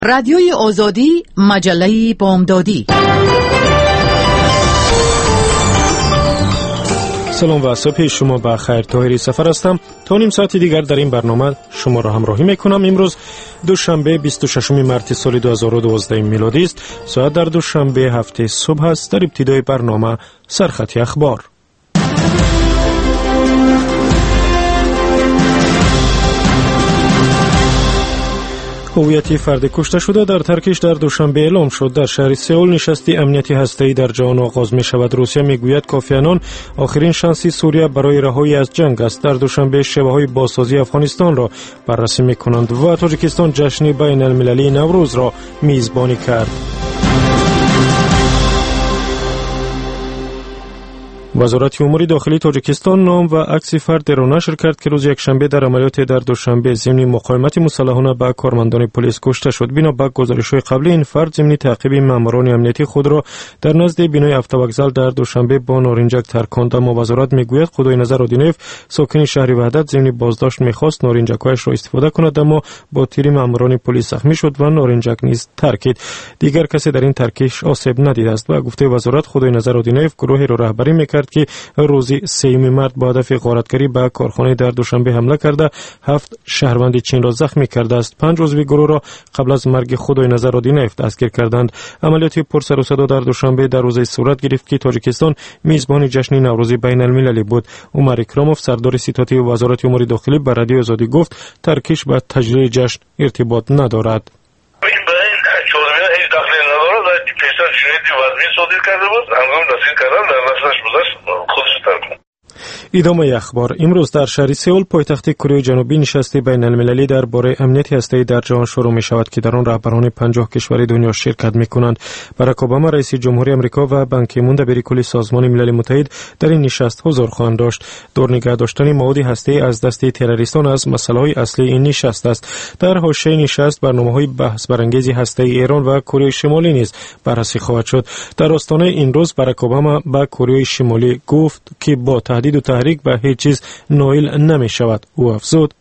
رادیوی آزادی، مجله بامدادی. سلام و صبح شما بخیر. طاهری سفر هستم. تا نیم ساعت دیگر در این برنامه شما را همراهی میکنم. امروز دوشنبه 26 مارس سال 2012 میلادی است. ساعت در دوشنبه هفته صبح است. در ابتدای برنامه سرخط اخبار. هویت فرد کشته شده در ترکیش در دوشنبه اعلام شد. در شهر سئول نشستی امنیتی هسته‌ای در جهان آغاز می شود. روسیه میگوید کوفی عنان آخرین شانسی سوریه برای رهایی از جنگ است. در دوشنبه شبه‌های بازسازی افغانستان را بررسی می‌کنند و تاجیکستان جشن بین المللی نوروز را میزبانی کرد. وزارت امور داخلی تاجیکستان نام و عکس فرد را نشر کرد که روز یکشنبه در عملیات در دوشنبه ضمن مقاومت مسلحانه به کارمندان پلیس کشته شد. بنا به گزارش‌های قبلی این فرد ضمن تعقیب ماموران امنیتی خود را در نزد بینای اتووکزال در دوشنبه با نارنجک ترکاند. اما وزارت میگوید خدای نظر آدینوف ساکن شهر وحدت ضمن بازداشت میخواست نارنجک‌هایش را استفاده کند، اما با تیر ماموران پلیس زخمی شد و نارنجک نیز ترکید. دیگر کسی در این ترکیش آسیب ندیده است. با گفته وزارت خدای نظر آدینوف گروهی را رهبری میکرد که روز 3 مارس با هدف غارتگری به کارخانه در دوشنبه حمله کرده 7 شهروند چین را زخمی کرده است. 5 عضو گروه را قبل از مرگ خدای نظر آدینوف دستگیر کردند. عملیات پرسر و صدا در دوشنبه در روزی صورت گرفت که تاجیکستان میزبان جشن نوروز بین المللی بود. عمر اکراموف سردار ستاتی وزارت امور داخلی به رادیو آزادی گفت ترکیش به تجلیل جشن ارتباط ندارد. ادامه اخبار. امروز در شهر سئول پایتخت کره جنوبی نشستی بین المللی درباره امنیت هسته‌ای در جهان شروع می شود که در آن رهبران 50 کشور دنیا شرکت می کنند. باراک اوباما رئیس جمهوری آمریکا و بان کی مون دبیر کل سازمان ملل متحد در این نشست حضور خواهند داشت. دور نگه داشتن مواد هسته‌ای از دست تروریستان از مسائل اصلی این نشست است. در حاشیه نشست برنامه‌های بحث برانگیز هسته‌ای ایران و کره شمالی نیز بررسی خواهد شد. در آستانه این روز باراک اوباما به کره شمالی گفت که با تهدید و تحریک به هیچ چیز نائل نمی شود. او افزود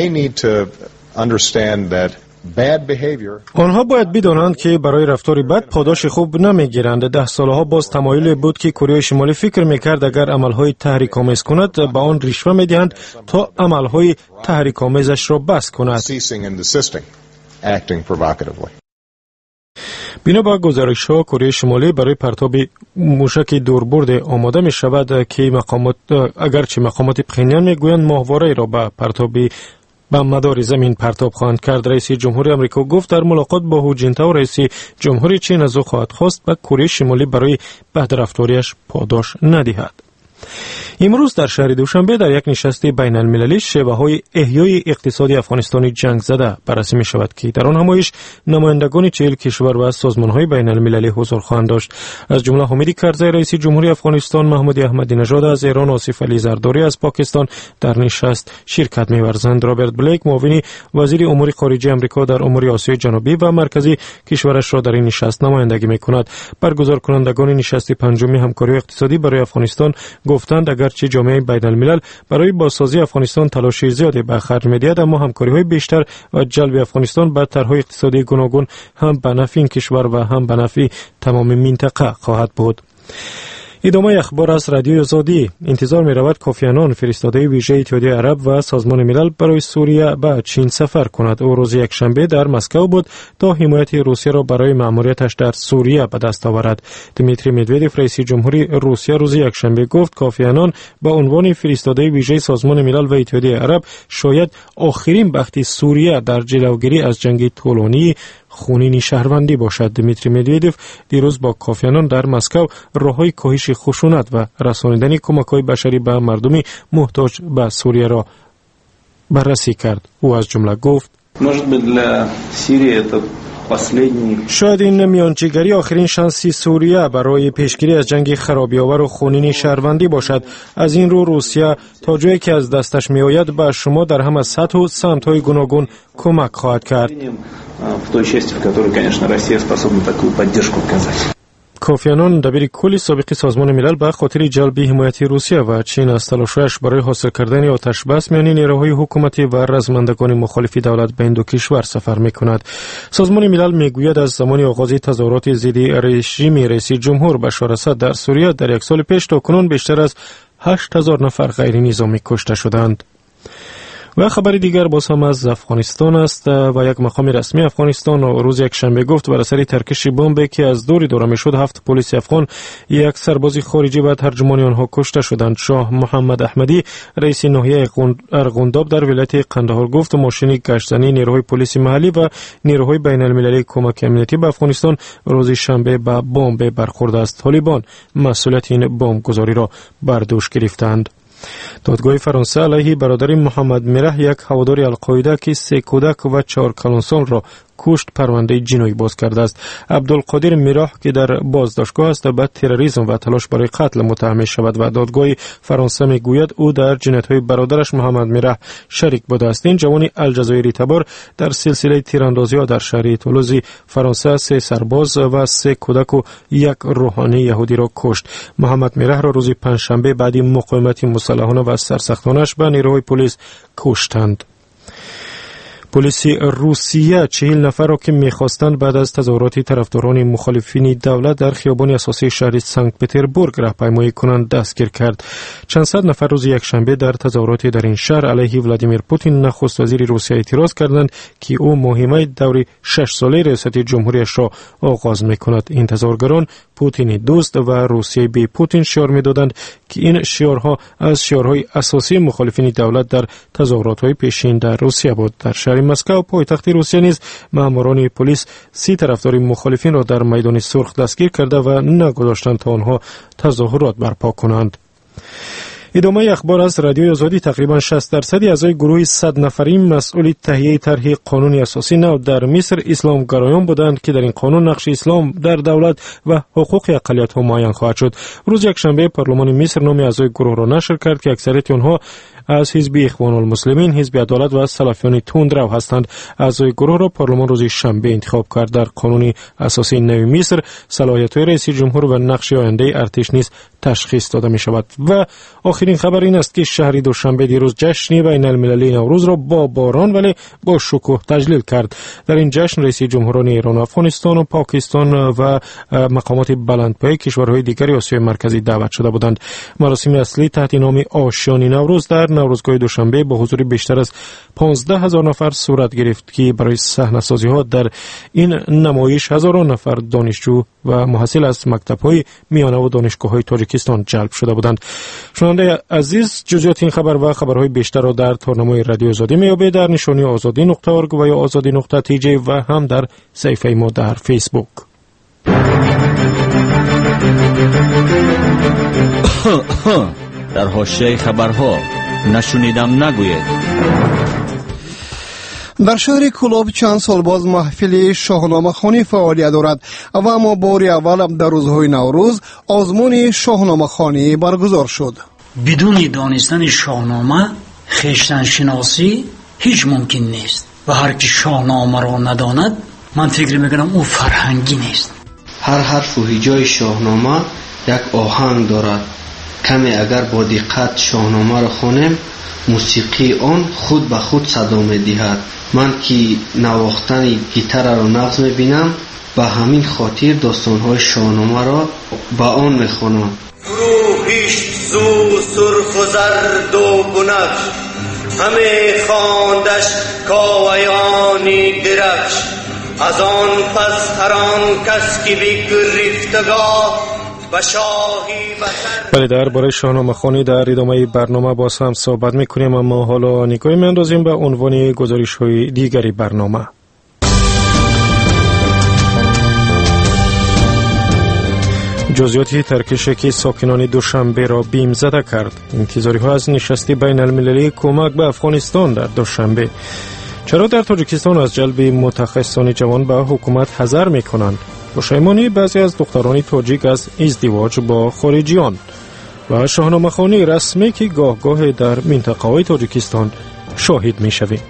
آنها باید بدانند که برای رفتار بد پاداش خوب نمیگیرند. 10 سالها باز تمایل بود که کره شمالی فکر میکرد اگر عملهای تحریک‌آمیز کند به آن رشوه میدهند تا عملهای تحریک‌آمیزش را بس کند. بنا به گزارش‌ها کره شمالی برای پرتاب موشک دوربرد آماده می شود که اگرچه مقامات پخینیان میگویند ماهواره را به پرتاب به مدار زمین پرتاب خواهند کرد. رئیس جمهوری آمریکا گفت در ملاقات با هو جینتائو رئیس جمهوری چین از او خواهد خواست به کره شمالی برای بدرفتاریش پاداش ندهد. امروز در شهر دوشنبه در یک نشست بین المللی شبه‌های احیای اقتصادی افغانستان جنگ زده بررسی می شود که در آن همایش نمایندگان 40 کشور و سازمان‌های بین المللی حضور خواهند داشت. از جمله حامد کرزی رئیس جمهوری افغانستان، محمد احمدی نژاد از ایران، آصف علی زرداری از پاکستان در نشست شرکت می‌ورزند. رابرت بلیک معاون وزیر امور خارجه آمریکا در امور آسیای جنوبی و مرکزی کشورش را در این نشست نمایندگی می‌کند. برگزار کنندگان نشست پنجم همکاری اقتصادی برای افغانستان گفتند اگرچه جامعه بین الملل برای بازسازی افغانستان تلاش زیادی به خرج می‌دهد، اما همکاری‌های بیشتر و جلب افغانستان به طرح‌های اقتصادی گوناگون هم به نفع این کشور و هم به نفع تمام منطقه خواهد بود. ادامه اخبار از رادیو آزادی. انتظار می رود کوفی عنان فرستاده ویژه اتحادیه عرب و سازمان ملل برای سوریه به چین سفر کند. او روز یکشنبه در مسکو بود تا حمایت روسیه را برای مأموریتش در سوریه به دست آورد. دیمیتری مدودوف رئیس جمهوری روسیه روز یکشنبه گفت کوفی عنان با عنوان فرستاده ویژه سازمان ملل و اتحادیه عرب شاید آخرین بخت سوریه در جلوگیری از جنگ طولانی خونین شهروندی باشد. دیمیتری مدودوف دیروز با کوفی عنان در مسکو راههای کاهش خشونت و رسانیدن کمک‌های بشری به مردم محتاج به سوریه را بررسی کرد. او از جمله گفت شاید این میانجیگری آخرین شانسی سوریه برای پیشگیری از جنگ خرابی‌آور و خونین شهروندی باشد. از این رو روسیه تا جایی که از دستش میآید به شما در همه سطح و سمت‌های گوناگون کمک خواهد کرد. کوفی آنان دبیر کل سابق سازمان ملل به خاطر جلب حمایت روسیه و چین از تلاشش برای حاصل کردن آتش بس میان نیروهای حکومتی و رزمندگان مخالف دولت به این دو کشور سفر میکند. سازمان ملل میگوید از زمان آغاز تظاهرات ضد رژیم رئیس جمهور بشار اسد در سوریه در یک سال پیش تا کنون بیشتر از 8000 نفر غیر نظامی کشته شدند. و خبر دیگر باز هم از افغانستان است و یک مقام رسمی افغانستان روز یکشنبه گفت بر اثر ترکش بمبی که از دوری دورمی شد 7 پلیس افغان یک سرباز خارجی و ترجمان آنها کشته شدند. شاه محمد احمدی رئیس ناحیه ارغنداب در ولایت قندهار گفت ماشین گشتزنی نیروهای پلیس محلی و نیروهای بین المللی کمک امنیتی به افغانستان روز شنبه به بمب برخورد است. طالبان مسئولیت این بمب گذاری را بر دوش گرفتند. دادگاه فرانسه علیه برادر محمد میره یک هوادار القاعده که 3 کودک و 4 کلانسال را کشت پرونده جنایی باز کرده است. عبدالقادر میره که در بازداشتگاه است به تروریسم و تلاش برای قتل متهم شود و دادگاه فرانسه میگوید او در جنایت‌های برادرش محمد میره شریک بوده است. این جوان الجزایری تبار در سلسله تیراندازی‌ها در شهر تولوز فرانسه 3 سرباز و 3 کودک و 1 روحانی یهودی را کشت. محمد میره را روز پنجشنبه بعد مقاومت مسلحانه و سرسختانش به نیروهای پلیس کشتند. پلیس روسیه 40 نفر را که می‌خواستند بعد از تظاهرات طرفداران مخالفین دولت در خیابان اساسی شهر سنت پتربورگ راهپیمایی کنند دستگیر کرد. چند صد نفر روز یکشنبه در تظاهرات در این شهر علیه ولادیمیر پوتین نخست وزیر روسیه اعتراض کردند که او مهمه دور 6 ساله ریاست جمهوریش را آغاز می‌کند. این تظاهرگران پوتین دوست و روسیه بی پوتین شعار می‌دادند که این شعارها از شعارهای اساسی مخالفین دولت در تظاهرات‌های پیشین در روسیه بود. در شهر مسکو پایتخت روسیه نیز ماموران پلیس 30 طرفدار مخالفین را در میدان سرخ دستگیر کرده و نگذاشتند تا آنها تظاهرات برپا کنند. ادامه اخبار از رادیوی آزادی. تقریبا 60% اعضای گروه 100 نفری مسئول تهیه طرح قانون اساسی نو در مصر اسلام گرایان بودند که در این قانون نقش اسلام در دولت و حقوق اقلیت‌ها معین خواهد شد. روز یکشنبه پارلمان مصر نام اعضای گروه را نشر کرد که اکثریت آنها از حزب اخوان المسلمین، حزب عدالت و سلفیان تندرو هستند. اعضای گروه را پارلمان روز شنبه انتخاب کرد. در قانون اساسی نو مصر صلاحیت‌های رئیس جمهور و نقش آینده ارتش نیز تشخیص داده می شود. و آخرین خبر این است که شهر دوشنبه دیروز جشن بین المللی نوروز را با باران ولی با شکوه تجلیل کرد. در این جشن رئیس جمهوران ایران و افغانستان و پاکستان و مقامات بلندپایه کشورهای دیگر آسیای مرکزی دعوت شده بودند. مراسم اصلی تحت نام آشیان نوروز در نوروزگاه دوشنبه با حضور بیشتر از 15,000 نفر صورت گرفت که برای صحنه‌سازی‌ها در این نمایش هزاران نفر دانشجو و محصل از مکتب‌های میانه و دانشگاه‌های تاجیکستان جلب شده بودند. شنونده عزیز، جزئیات این خبر و خبرهای بیشتر را در تارنمای رادیو آزادی می‌یابید در نشانی azadi.org و یا azadi.tj و هم در صفحه ما در فیسبوک. در حاشیه خبرها نشنیدم نگوید. در شهر کلاب چند سال باز محفل شاهنامه خوانی فعالیت دارد و اما بار اول در روزهای نوروز آزمون شاهنامه خوانی برگزار شد. بدون دانستن شاهنامه خویشتن شناسی هیچ ممکن نیست و هر کی شاهنامه را نداند من فکر میکنم او فرهنگی نیست. هر حرف و هجای شاهنامه یک آهنگ دارد. کمی اگر با دقت شاهنامه را خوانیم موسیقی آن خود به خود صدا می‌دهد. من که نواختن گیتار را نغز می‌بینم به همین خاطر داستان‌های شاهنامه را به آن می‌خوانم. روحیش زو سرخ و زرد و بنفش همه خواندش کاویانی درفش از آن پس هر آن کس که بگرفتگاه بله، درباره شاهنامه خوانی در ادامه برنامه باز هم صحبت میکنیم، اما حالا نگاهی میاندازیم به عنوان گزارش های دیگری برنامه. جزئیات ترکش که ساکنان دوشنبه را بیم زده کرد. انتظاری ها از نشست بین المللی کمک به افغانستان در دوشنبه. چرا در تاجیکستان از جلب متخصصان جوان به حکومت حذر میکنند؟ پشیمانی بعضی از دختران تاجیک از ازدواج با خارجیان و شاهنامه خوانی رسمی که گاه گاه در منطقه های تاجیکستان شاهد می شویم.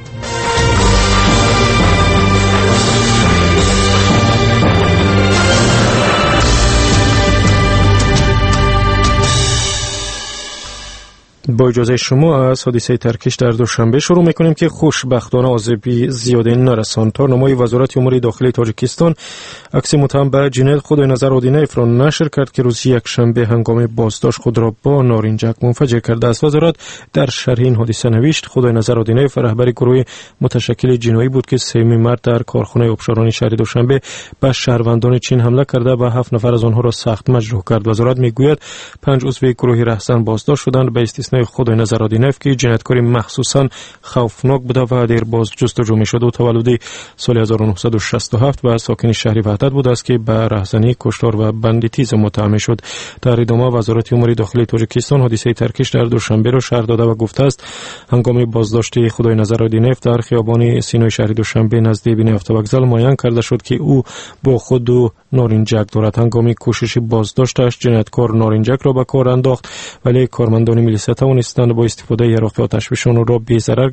با اجازه شما از حادثه ترکش در دوشنبه شروع میکنیم که خوشبختانه آسیبی زیادی نرساند. تارنمای وزارت امور داخلی تاجیکستان عکس متهم به جنایت خدای نظر آدینیف را نشر کرد که روز یکشنبه هنگام بازداشت خود را با نارنجک منفجر کرده است. وزارت در شرح این حادثه نوشت خدای نظر آدینیف رهبر گروه متشکل جنایی بود که 3 مارس در کارخانه آبشارانی شهر دوشنبه به شهروندان چین حمله کرده و 7 نفر از آنها را سخت مجروح کرد. وزارت میگوید 5 عضو گروه رهزن بازداشت شدند به استثنای خدای نظر آدینیف که جنایتکاری مخصوصا خوفناک بوده و در باز جستجو میشد. او تولد سال 1967 و ساکن شهر وحدت بود است که به رهزنی، کشتار و بندیتیزم متهم شد. در ادامه وزارت امور داخلی تاجیکستان حادثه ترکش در دوشنبه را شرح داده و گفته است هنگام بازداشت خدای نظر آدینیف در خیابان سینای شهر دوشنبه نزدیک بین автовокзал معین کرده شد که او با خود نارنجک دارد. هنگام کوشش بازداشتش جنایتکار نارنجک را به کار انداخت ولی کارمندان ملیسا توانستند با استفاده یراق آتشفشان را بی ضرر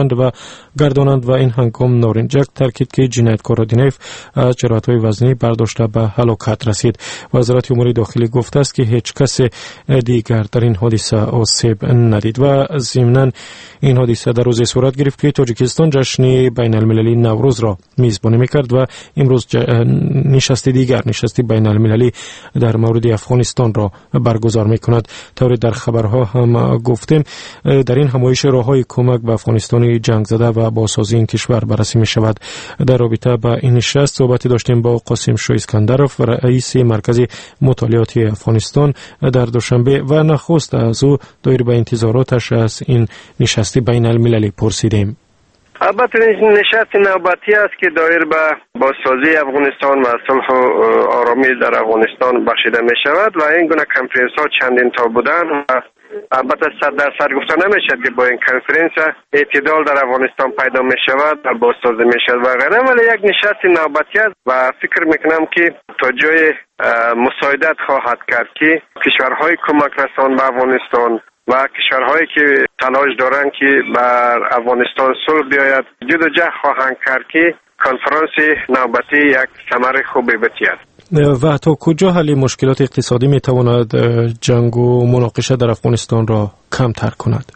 گردانند و این هنگام نارنجک تاکید که جنایتکار آدینیف از جراحت‌های وزنی برداشته به هلاکت رسید. وزارت امور داخلی گفته است که هیچ کس دیگر در این حادثه آسیب ندید و ضمناً این حادثه در روزی صورت گرفت که تاجیکستان جشن بین المللی نوروز را میزبانی میکرد و امروز نشست بین المللی در مورد افغانستان را برگزار میکند. طور در خبرها هم گفتیم در این همایش راههای کمک به افغانستان جنگ زده و بازسازی این کشور بررسی می شود. در رابطه با این نشست صحبتی داشتیم با قاسم شاه اسکندرف رئیس مرکز مطالعات افغانستان در دوشنبه و نخست از او دایر به انتظاراتش از این نشست بین المللی پرسیدیم. البته نشست نوبتی است که دایر به بازسازی افغانستان و صلح و آرامی در افغانستان بخشیده می شود و این گونه کنفرانس ها چندین تا بودن و البته 100% گفته نمیشد که با این کنفرانس اعتدال در افغانستان پیدا می شود و بازسازی می شود و غیره، ولی یک نشست نوبتی است و فکر میکنم که تا جای مساعدت خواهد کرد که کشورهای کمک رسان به افغانستان و کشورهایی که تلاش دارند که بر افغانستان صلح بیاید جد و جهد خواهند کرد که کنفرانس نوبتی یک ثمر خوبی بتید. و تا کجا حل مشکلات اقتصادی می تواند جنگ و مناقشه در افغانستان را کمتر کند؟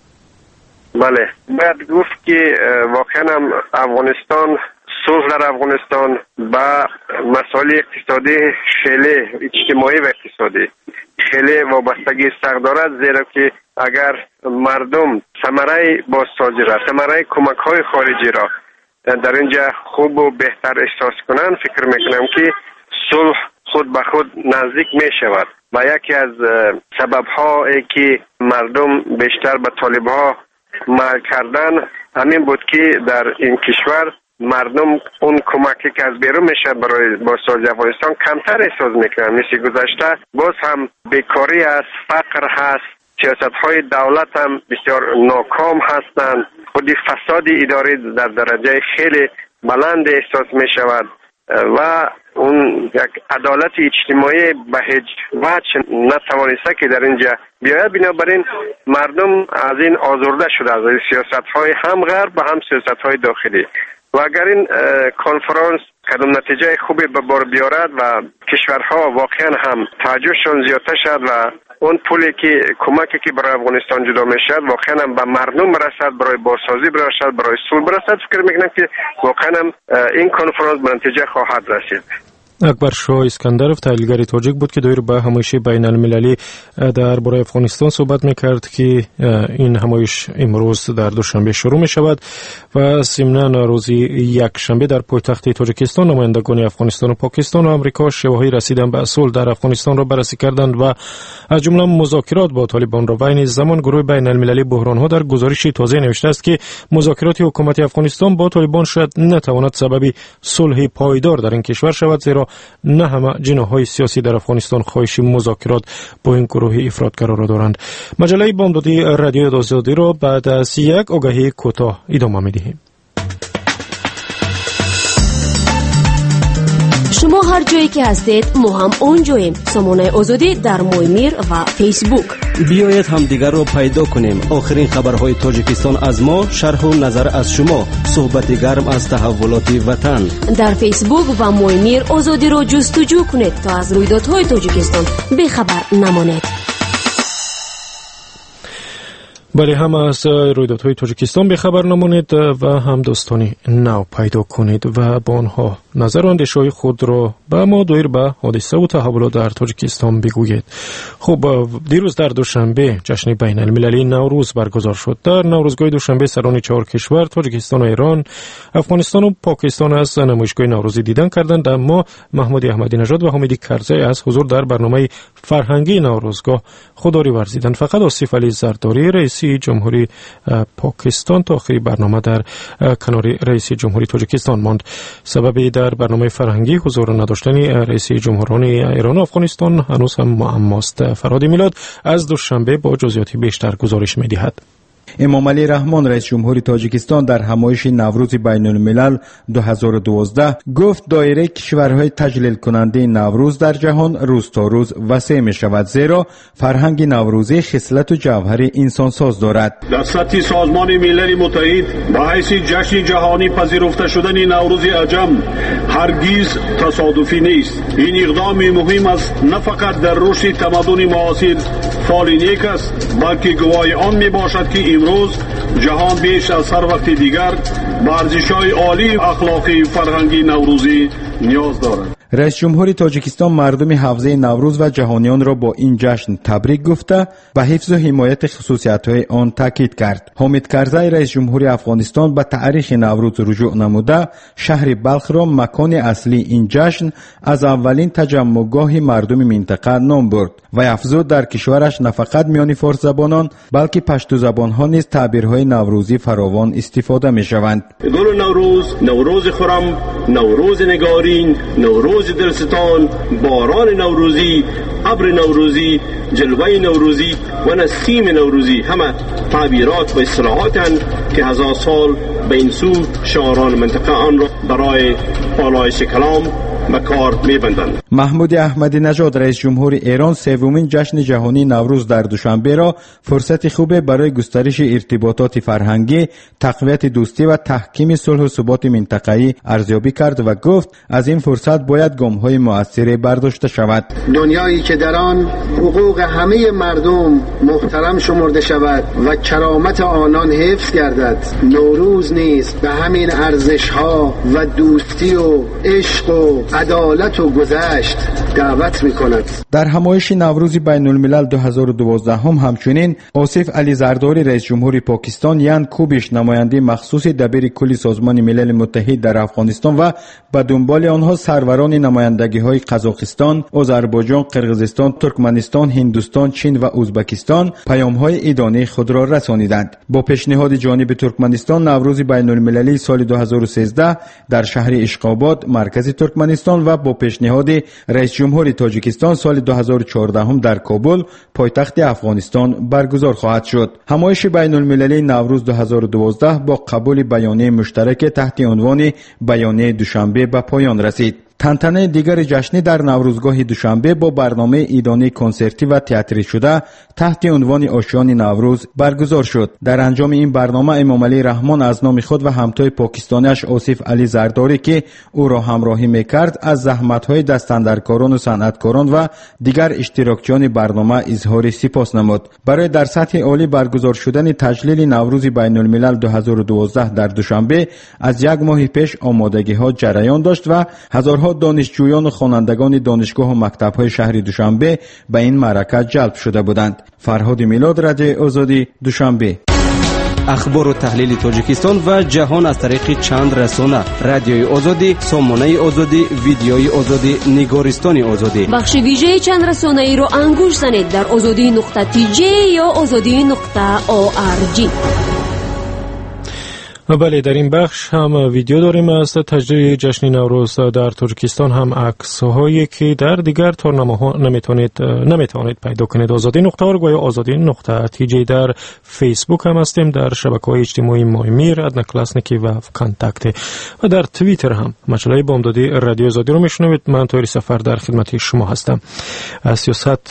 بله، باید گفت که واقعا هم افغانستان صلح در افغانستان با مسائل اقتصادی خیلی اجتماعی و اقتصادی خیلی وابستگی سخت دارد، زیرا که اگر مردم ثمره بازسازی را، ثمره کمک های خارجی را در اینجا خوب و بهتر احساس کنند، فکر میکنم که صلح خود به خود نزدیک می شود و یکی از سبب هایی که مردم بیشتر به طالب ها میل کردن همین بود که در این کشور مردم اون کمکی که از بیرون میشه برای بازسازی افغانستان کمتر احساس میکنن. مثل گذشته باز هم بیکاری است، فقر هست، سیاست های دولت هم بسیار ناکام هستند، خودی فساد اداری در درجه خیلی بلند احساس میشود و اون یک عدالت اجتماعی به هیچ وجه نتوانسته که در اینجا بیاید. بنابراین مردم از این آزرده شده، از سیاست های هم غرب و هم سیاست های داخلی و اگر این کنفرانس کدام نتیجه خوبی به بار بیارد و کشورها واقعا هم توجهشون زیادتر شد و اون پولی که کمکی که برای افغانستان جدا میشد واقعا هم به مردم برسد، برای بازسازی برسد، برای صلح برسد، فکر میکنم که واقعا هم این کنفرانس به نتیجه خواهد رسید. اکبر شاه اسکندرف تحلیلگر تاجیک بود که دایر به همایش بین المللی درباره افغانستان صحبت میکرد که این همایش امروز در دوشنبه شروع می شود و ضمناً روز یکشنبه در پایتخت تاجیکستان نمایندگان افغانستان و پاکستان و آمریکا شواهی رسیدن به صلح در افغانستان را بررسی کردند و از جمله مذاکرات با طالبان را. و این زمان گروه بین المللی بحران ها در گزارش تازه نوشته است که مذاکرات حکومت افغانستان با طالبان شاید نتواند سبب صلح پایدار در این کشور شود، زیرا نه همه جناح‌های سیاسی در افغانستان خواهش مذاکرات با این گروه افراطگرا را دارند. مجله بامدادی رادیو آزادی را بعد از یک آگهی کوتاه ادامه می‌دهیم. شما هر جایی که هستید ما هم اونجاییم. سامانه آزادی در مویمیر و فیسبوک. بیایید هم دیگر رو پیدا کنیم. آخرین خبرهای تاجیکستان از ما، شرح و نظر از شما، صحبت گرم از تحولات وطن. در فیسبوک و مویمیر آزادی رو جستجو کنید تا از رویدادهای تاجیکستان بخبر نمانید. بله، هم از رویدادهای تاجیکستان بخبر نمانید و هم دوستانی نو پیدا کنید و با آنها نظر و اندیشه‌های خود را به ما دایر به حادثه و تحولات در تاجیکستان بگویید. خب، دیروز در دوشنبه جشن بین المللی نوروز برگزار شد. در نوروزگاه دوشنبه سران 4 کشور تاجیکستان و ایران، افغانستان و پاکستان از نمایشگاه نوروزی دیدن کردند، اما محمود احمدی نژاد و حمید کرزی از حضور در برنامه فرهنگی نوروزگاه خودداری ورزیدند. فقط آصف علی زرداری رئیس جمهوری پاکستان تا آخری برنامه در کنار رئیس جمهوری تاجیکستان ماند. سبب در برنامه فرهنگی حضور نداشتن رئیس جمهوران ایران و افغانستان هنوز هم معماست. فرهاد میلاد از دوشنبه با جزئیاتی بیشتر گزارش می‌دهد. امام علی رحمان رئیس جمهوری تاجیکستان در همایش نوروز بین الملل 2012 گفت دایره کشورهای تجلیل کننده نوروز در جهان روز تا روز وسیع می شود، زیرا فرهنگ نوروزی خصلت و جوهر انسانساز دارد. در سطح سازمان ملل متحد با حیث جشن جهانی پذیرفته شدن نوروز عجم هرگز تصادفی نیست. این اقدام مهم است نه فقط در رشد تمدن معاصر فال نیک است، بلکه گواه آن می باشد که امروز جهان بیش از هر وقت دیگر به ارزش‌های عالی اخلاقی فرهنگی نوروزی نیاز دارد. رئیس جمهوری تاجیکستان مردم حوزه نوروز و جهانیان را با این جشن تبریک گفته به حفظ و حمایت خصوصیت‌های آن تاکید کرد. حمید کرزی رئیس جمهوری افغانستان به تاریخ نوروز رجوع نموده شهر بلخ را مکان اصلی این جشن از اولین تجمعگاه مردم منطقه نام برد و افزود در کشورش نه فقط میان فارس زبانان بلکه پشتو زبان‌ها نیز تعبیرهای نوروزی فراوان استفاده می‌شوند. گل نوروز، نوروز خرم، نوروز نگارین، نوروز دلستان، باران نوروزی، ابر نوروزی، جلوه نوروزی و نسیم نوروزی همه تعبیرات و اصطلاحاتند که هزار سال به این سو شاعران منطقه آن را برای پالایش کلام به کار می‌بندند. محمود احمدی نژاد رئیس جمهور ایران سومین جشن جهانی نوروز در دوشنبه را فرصت خوب برای گسترش ارتباطات فرهنگی، تقویت دوستی و تحکیم صلح و ثبات منطقه‌ای ارزیابی کرد و گفت از این فرصت باید گام‌های مؤثری برداشته شود. دنیایی که در آن حقوق همه مردم محترم شمرده شود و کرامت آنان حفظ گردد، نوروز نیز به همین ارزش‌ها و دوستی و عشق و عدالت و گذشت دعوت می‌کند. در همایش نوروز بین الملل 2012 همچنین آصف علی زرداری رئیس جمهوری پاکستان، یان کوبیش نماینده مخصوص دبیر کل سازمان ملل متحد در افغانستان و به دنبال آنها سروران نمایندگی‌های قزاقستان، آذربایجان، قرقیزستان، ترکمنستان، هندوستان، چین و ازبکستان پیام‌های ادانه خود را رسانیدند. با پیشنهاد جانب ترکمنستان نوروز بین المللی سال 2013 در شهر اشقاباد مرکز ترکمنستان و با پیشنهاد رئیس جمهوری تاجیکستان سال 2014 هم در کابل پایتخت افغانستان برگزار خواهد شد. همایش بین المللی نوروز 2012 با قبول بیانیه مشترک تحت عنوان بیانیه دوشنبه به پایان رسید. تنتنه دیگر جشنی در نوروزگاه دوشنبه با برنامه ایدانی کنسرتی و تئاتری شده تحت عنوان آشیان نوروز برگزار شد. در انجام این برنامه امام علی رحمان از نام خود و همتای پاکستانیش آصف علی زرداری که او را همراهی میکرد از زحمت‌های دستاندرکاران و صنعتکاران و دیگر اشتراکچیان برنامه اظهار سپاس نمود. برای در سطح عالی برگزار شدن تجلیل نوروز بین الملل 2012 در دوشنبه از یک ماه پیش آمادگی‌ها جریان داشت و هزارها دانشجویان و خوانندگان دانشگاه و مکتب‌های شهر دوشنبه به این معرکه جلب شده بودند. فرهاد میلاد، رادیو آزادی، دوشنبه. اخبار و تحلیل تاجیکستان و جهان از طریق چند رسانه: رادیوی آزادی، سامانه آزادی، ویدیوی آزادی، نگارستان آزادی. بخش ویژه چند رسانه ای را انگوش زنید در azadi.tj یا azadi.org. بله، در این بخش هم ویدیو داریم از تجلیل جشن نوروز در تاجیکستان، هم عکس‌هایی که در دیگر تورنمه‌ها نمیتوانید پیدا کنید. azadi.org و یا azadi.tj. در فیسبوک هم هستیم، در شبکه‌های اجتماعی مایمیر، ادنا کلاسنیکی و کانتاکت، و در توییتر هم مجله بامدادی رادیو آزادی رو میشنوید. من طاهر سفر در خدمت شما هستم. سیاست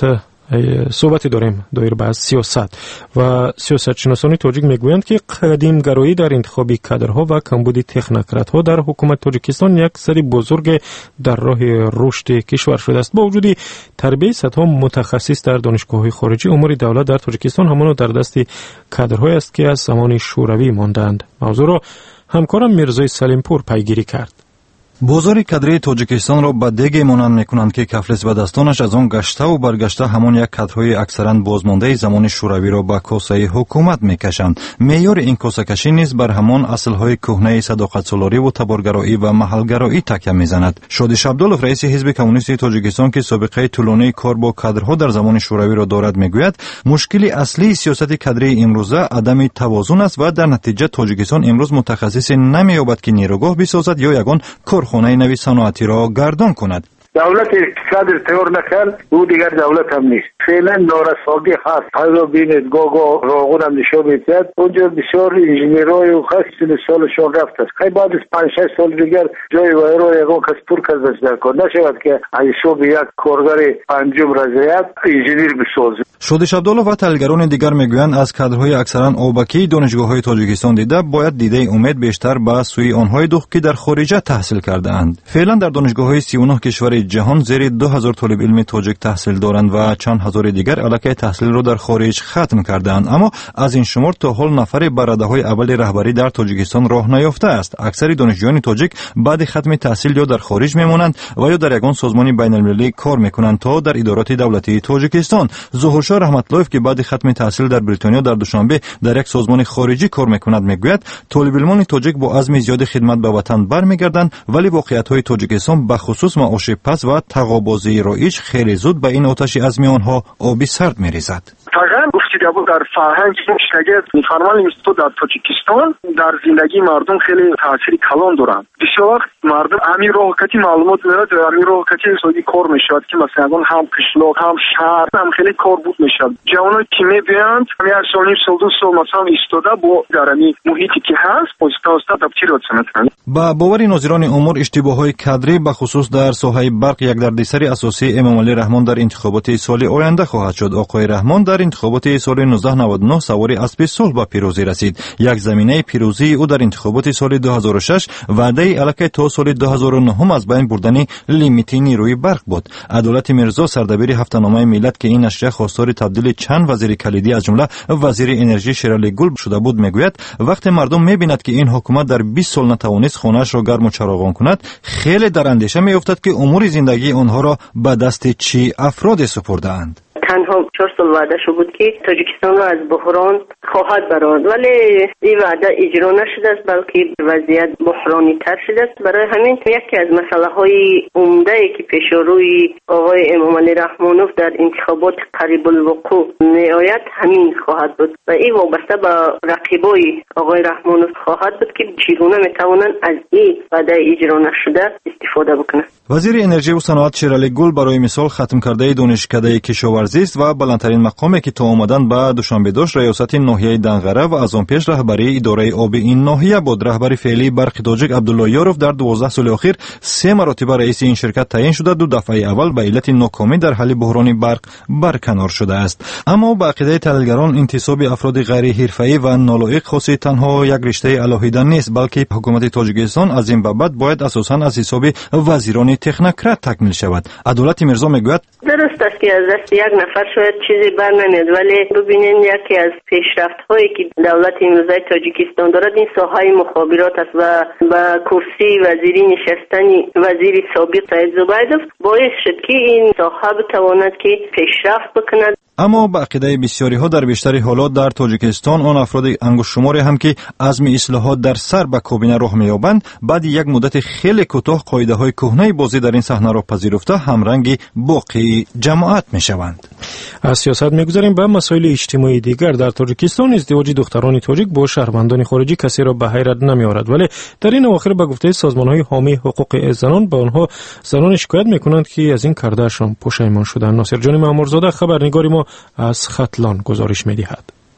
صحبتی داریم دایر به سیاست و سیاستشناسان تاجیک میگویند که قدیم گرایی در انتخاب کادرها و کمبود تکنوکرات‌ها در حکومت تاجیکستان یک سری بزرگ در راه رشد کشور شده است. با وجود تربیت صدها متخصص در دانشگاه‌های خارجی، امور دولت در تاجیکستان همان در دست کادرهای است که از زمان شوروی ماندند. موضوع را همکارم میرزای سلیمپور پیگیری کرد. بازار کادری تاجیکستان را به دیگه مانند میکنند که کفلس و دستانش از آن گشته و برگشته همان یک کادرهای اکثرا بازمانده زمان شوروی را به کاسه حکومت میکشند. معیار این کاسه کشی نیز بر همان اصلهای کهنه صداقت سالاری و تبارگرایی و محلگرایی تکیه میزند. شادیش عبدالله رئیس حزب کمونیست تاجیکستان که سابقه طولانی کار با کادرها در زمان شوروی را دارد میگوید مشکل اصلی سیاست کادری امروزه عدم توازن است و در نتیجه تاجیکستان امروز متخصص نمییابد که نیروگاه بسازد یا یگان کارخانه نوی صنعتی را گردان کند. دولت اقتصاد تیار نکرد او دیگر دولت هم نیست. فعلا نارساگی هست. حالا بینید گاگا راغون هم نشان میدهد اونجا بسیار انجینیرای و خاصی سالشان رفت است. خیلی بعد از 5-6 سال دیگر جای وایرو یگان کس پر کردش در کار نشود که ایشو به یک کارگر پنجم رضایت انجینیر بسازد. شادیش عبدالله و تحلیلگران دیگر میگویند از کادرهای اکثرا آبکی دانشگاه‌های تاجیکستان دیده باید دیده امید بیشتر به سوی آنهای دوخ که در خارج تحصیل کرده اند. فعلا در دانشگاه‌های 39 کشور جهان زیر 2000 طالب علم تاجیک تحصیل دارند و چند هزار دیگر علاقه تحصیل را در خارج ختم کردند، اما از این شمار تا حال نفر بر رده‌های اول رهبری در تاجیکستان راه نیافته است. اکثر دانشجویان تاجیک بعد ختم تحصیل یا در خارج میمانند و یا در یگان سازمان بین‌المللی کار میکنند تا در ادارات دولتی تاجیکستان. ظهورشاه رحمت‌الله‌اف که بعد ختم تحصیل در بریتانیا در دوشنبه در یک سازمان خارجی کار میکند میگوید طالب علمان تاجیک با عزم زیاد خدمت به وطن برمیگردند، ولی واقعیت‌های تاجیکستان به خصوص معاش پس و تقاضای رایج خیلی زود به این آتش عزمی آنها آبی سرد میریزد. تقریبا گفتید ابو در فرهنگ شاگرد میفرمان اینستو در تاجیکستان در زندگی مردم خیلی تاثیر کلان دارند. بسیار وقت مردم امیر راحتی معلومات میاد و امیر راحتی سودی کار میشود که مثلا هم قشلاق هم شهر هم خیلی کار بود میشد. جوانای که میبیند همین سال سال دو سال مثلا ایستاده با درمی محیطی که هست پوستا تبدیل میکنند. با باور ناظران امور اشتباهات کادری به خصوص در ساحه برق یک دردسر اساسی امام علی رحمان در انتخابات سال آینده خواهد شد. آقای رحمان در انتخابات سال 1999 سوار اسب صلح به پیروزی رسید. یک زمینه پیروزی او در انتخابات سال 2006 وعده علاقه تا سال 2009 از بین بردن لیمیت نیروی برق بود. عدالت میرزا سردبیر هفته‌نامه ملت که این اشیا خواستار تبدیل چند وزیر کلیدی از جمله وزیر انرژی شیرعلی گل شده بود میگوید وقتی مردم میبیند که این حکومت در 20 سال نتوانست خانه‌اش را گرم و چراغان کند خیلی در اندیشه میافتد که امور زندگی آنها را به دست چی افراد سپرده‌اند. تنها 4 سال وعده شده بود که تاجیکستان را از بحران خواهد براند، ولی این وعده اجرا نشده است بلکه وضعیت بحرانی تر شده است. برای همین یکی از مسئله های عمده ای که پیش روی آقای امام علی رحمانوف در انتخابات قریب الوقوع میآید همین خواهد بود و این وابسته به رقیبای آقای رحمانوف خواهد بود که چگونه میتوانند از این وعده اجرا نشده استفاده بکنند. وزیر انرژی و صنعت شیرعلی گل برای مثال ختم کرده دانشکده کشاورزی و بلندترین مقامی که تا آمدن به دوشنبه داشت ریاست ناحیه دنغره و از آن پیش رهبری اداره آب این ناحیه بود. رهبر فعلی برق تاجیک عبدالله یاروف در 12 سال اخیر 3 مرتبه رئیس این شرکت تعیین شده. 2 دفعه اول به علت ناکامی در حل بحران برق برکنار شده است. اما با عقیده تحلیلگران انتصاب افراد غیر حرفه‌ای و نالایق خاص تنها یک رشته علاهیده نیست، بلکه حکومت تاجیکستان از این بابت باید اساساً از حساب وزیران تکنوکرات تکمیل شود. عدالت میرزا میگوید درست است که از دست یک نفر شاید چیزی بر نمیاد، ولی ببینین یکی از پیشرفت‌هایی که دولت امروزه تاجیکستان دارد این ساحه مخابرات است و با کرسی وزیری نشستن وزیر سابق سید زبیدوف باعث شد که این ساحه بتواند که پیشرفت بکند. اما با عقیده بسیاری ها در بیشتر حالات در تاجیکستان آن افراد انگشت شماری هم که عزم اصلاحات در سر به کابینه راه می‌یابند بعد یک مدت خیلی کوتاه قاعده های کهنه بازی در این صحنه را پذیرفته همرنگ باقی جماعت میشوند. از سیاست میگذاریم به مسائل اجتماعی دیگر. در تاجیکستان ازدواج دختران تاجیک با شهروندان خارجی کسی را به حیرت نمی‌آورد، ولی در این اواخر به گفته سازمان‌های حامی حقوق زنان به آنها زنان شکایت می‌کنند که از این کردهشان پشیمان شدند. ناصر جان مامورزاده خبرنگار ما از ختلان گزارش می‌دهد.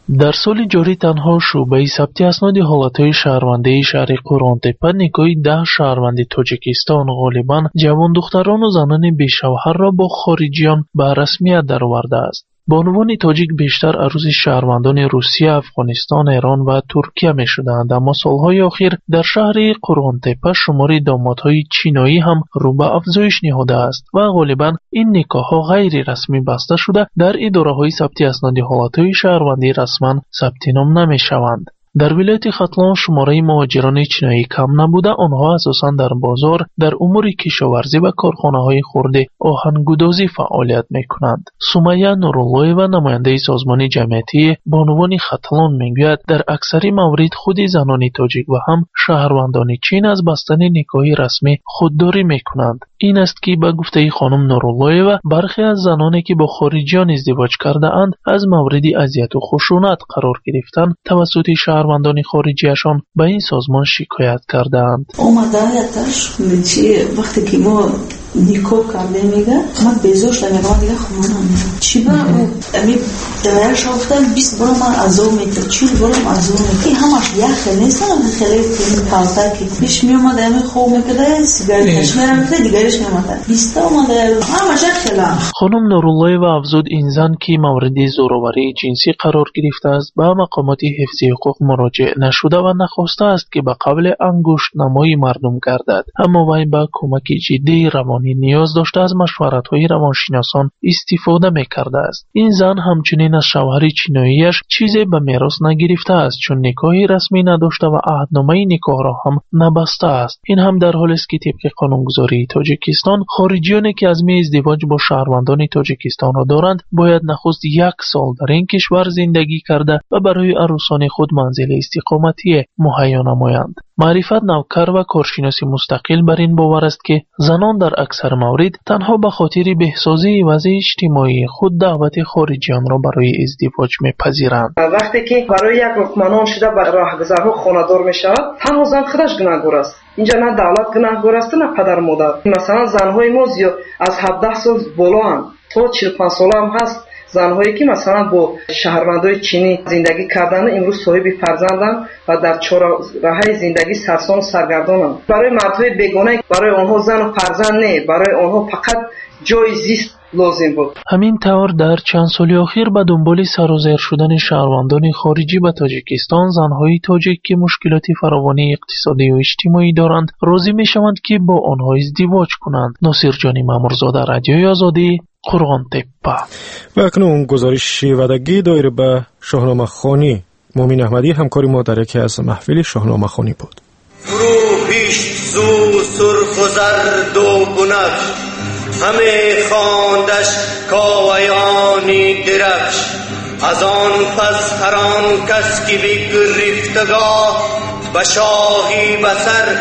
در سال جاری تنها شعبه ثبت اسناد حالتهای شهروندی شهر قرآن‌تپه نکاح 10 شهروند تاجیکستان غالباً جوان دختران و زنان بی‌شوهر را با خارجیان به رسمیت درآورده است. به عنوان تاجیک بیشتر عروض شهروندان روسیه، افغانستان، ایران و ترکیه می شدند، اما سالهای اخیر در شهر قرآن‌تپه شمار دامادهای چینایی هم رو به افزایش نهاده است و غالباً این نکاح‌ها غیر رسمی بسته شده در اداره‌های ثبت اسناد حالتهای شهروندی رسما ثبت نام نمی شوند. در ولایت ختلان شماره مهاجران چینایی کم نبوده، آنها اساساً در بازار، در امور کشاورزی و کارخانه‌های خرده آهن‌گدازی فعالیت می‌کنند. سمیه نوراللهی و نماینده سازمان جمعیتی بانوان ختلان میگوید در اکثر موارد خود زنان تاجیک و هم شهروندان چین از بستن نکاح رسمی خودداری می‌کنند. این است که به گفته خانم نوراللهی و برخی از زنانی که با خارجیان ازدواج کرده اند از مورد اذیت و خشونت قرار گرفتن توسط شهروندان خارجیشان به این سازمان شکایت کردند. اومدنیتش وقتی که ما نیکو کرده میگه من بیزوش نمیگم دیگه خمانم چی با امی درش افتادم 20 برام ازو میته 40 برام ازو میته همش یخ نیست خیلی کالتا که پیش میومد امی خوب میکرده سیگار کشمیر میکرده دیگرش میومد 20 اومده همش خیلی. خانم نوراللهی و افزود این زن که مورد زورآوری جنسی قرار گرفته است به مقامات حفظی حقوق مراجعه نشده و نخواسته است که به قبل انگشت نمای مردم گردد، اما وی با کمک جدی روانی نیاز داشته از مشورت‌های روانشناسان استفاده می‌کرده است. این زن همچنین از شوهر چیناییش چیزی به میراث نگرفته است چون نکاحی رسمی نداشته و عهدنامه نکاح را هم نبسته است. این هم در حالی است که طبق قانونگذاری تاجیکستان خارجیانی که عزم ازدواج با شهروندان تاجیکستان را دارند باید نخست 1 سال در این کشور زندگی کرده و برای عروسان خود منزل استقامتی مهیا نمایند. معرفت نوکر و کارشناسی مستقل بر این باور است که زنان در اکثر موارد تنها به خاطر بهسازی وضع اجتماعی خود دعوت خارجیان را برای ازدواج میپذیرند. وقتی که برای یک رکمنان شده به راهگذرها خانه‌دار میشود، تنها زن خودش گناهگار است. اینجا نه دولت گناهگار است نه پدر مادر. مثلا زنهای ما زیاد از 17 سال بالا هم تا 45 ساله هم هست. زنهایی که مثلا با شهروندای چینی زندگی کردن امروز صاحب فرزندن و در چهارراه زندگی سرسام و سرگردانند. برای مردهای بیگانه برای آنها زن و فرزند نه، برای آنها فقط جای زیست لازم بود. همین طور در چند سال اخیر به دنبال سرازیر شدن شهروندان خارجی به تاجیکستان زنهای تاجیک که مشکلات فراوانی اقتصادی و اجتماعی دارند راضی میشوند که با آنها ازدواج کنند. ناصر جانی مامورزاده، رادیوی آزادی، قرآن‌تپه. و اکنون گزارش ودگی دایر به شاهنامه خوانی. مومین احمدی همکاری ما در یکی از محفل شاهنامه خوانی بود. فروهیشت زو سرخ و زرد و بنفش، همه خواندش کاویانی درفش. از آن پس هر آن کس که بگرفتگاه، به شاهی بسر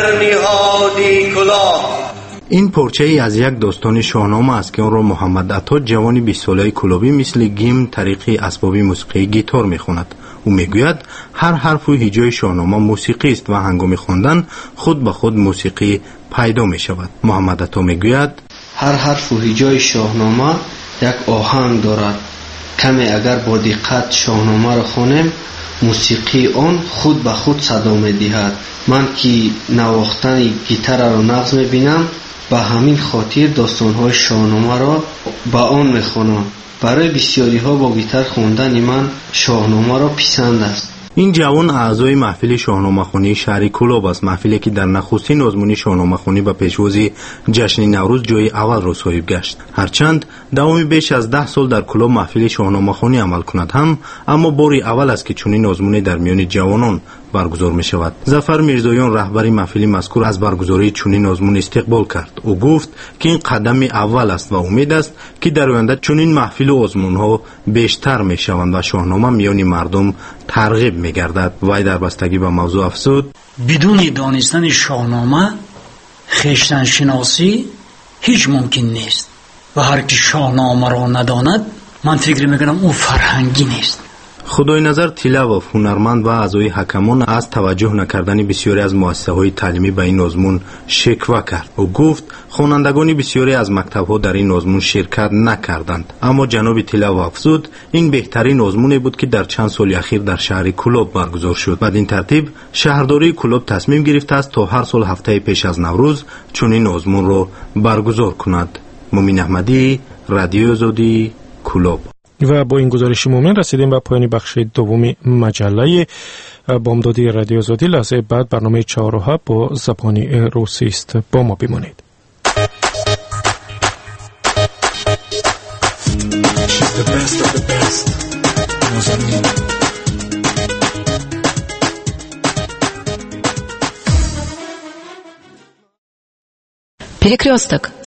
برنهادی کلاه. این پارچه ای از یک داستان شاهنامه است که اون را محمد عطا جوانی 20 ساله کلابی مثل گیم طریق اسباب موسیقی گیتار میخواند. او میگوید هر حرف و هجای شاهنامه موسیقی است و هنگام خواندن خود به خود موسیقی پیدا می شود. محمد عطا میگوید هر حرف و هجای شاهنامه یک آهنگ دارد. کمی اگر با دقت شاهنامه را خوانیم موسیقی آن خود به خود صدا می دهد. من که نواختن گیتار را نغز می بینم به همین خاطر داستان‌های شاهنامه را با آن می‌خوانم. برای بسیاری ها با گیتار خواندن من شاهنامه را پسند است. این جوان اعضای محفل شاهنامه خوانی شهر کلاب است، محفلی که در نخستین آزمون شاهنامه خوانی به پیشواز جشن نوروز جای اول را صاحب گشت. هرچند دوام بیش از 10 سال در کلاب محفل شاهنامه خوانی عمل کند هم، اما باری اول است که چنین آزمون در میان جوانان برگزار می شود. ظفر میرزایان رهبر محفل مذکور از برگزاری چنین آزمون استقبال کرد. او گفت که این قدم اول است و امید است که در آینده چنین محفل و آزمون ها بیشتر می شوند و شاهنامه میان مردم ترغیب می گردد. وی در بستگی به موضوع افزود بدون دانستن شاهنامه خویشتن شناسی هیچ ممکن نیست و هر کی شاهنامه را نداند من فکر میکنم او فرهنگی نیست. خدای نظر تیلاوف هنرمند و اعضای حکمان از توجه نکردن بسیاری از مؤسسه‌های تعلیمی به این آزمون شکوه کرد. او گفت خوانندگان بسیاری از مکتب‌ها در این آزمون شرکت نکردند. اما جناب تیلاوف افزود این بهترین آزمونی بود که در چند سال اخیر در شهر کلوب برگزار شد. بدین ترتیب شهرداری کلوب تصمیم گرفته است تا هر سال هفته پیش از نوروز چنین آزمون را برگزار کند. مومین احمدی، رادیو آزادی، کلوب. و با این گزارش مومن رسیدیم به پایان بخش دوم مجله بامدادی رادیو آزادی. لحظه بعد برنامه چهارراه با زبان روسی است. با ما بمانید. Перекресток.